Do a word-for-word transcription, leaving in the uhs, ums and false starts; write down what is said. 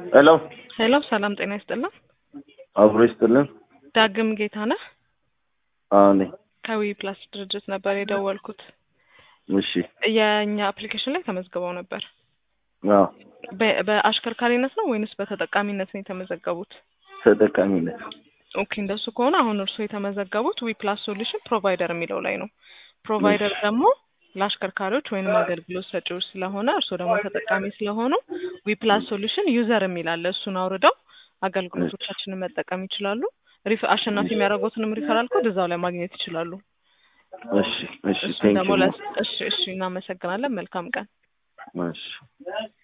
ሄሎ ሄሎ ሰላም ጤና ይስጥልን። አብሮ ይስጥልን። ዳግም ጌታነህ አዎ ነኝ። ከዊ ፕላስ ድርጅት ነበር የደወልኩት። እሺ የኛ አፕሊኬሽን ላይ ተመዝግበው ነበር። አዎ በ- በአሽከርካሪነት ነው ወይንስ በተጠቃሚነት ነው የተመዘገቡት? ተጠቃሚነት። ኦኬ እንደሱ ከሆነ አሁን እርሱ የተመዘገቡት ዊ ፕላስ ሶሉሽን ፕሮቫይደር የሚለው ላይ ነው። ፕሮቫይደር ደግሞ ለአሽከርካሪዎች ወይንም አገልግሎት ሰጪዎች ስለሆነ እርሱ ደግሞ ተጠቃሚ ስለሆኑ ዊ ፕላስ ሶሉሽን ዩዘር የሚል አለ። እሱን አውርደው አገልግሎቶቻችንን መጠቀም ይችላሉ። ሪፍ አሸናፊ የሚያደርጉትንም ሪፈራል ኮድ እዛው ላይ ማግኘት ይችላሉ። እሺ እሺ እሱን ቴንክ ደግሞ ዩ ለስ እሺ እሺ እናመሰግናለን። መልካም ቀን። እሺ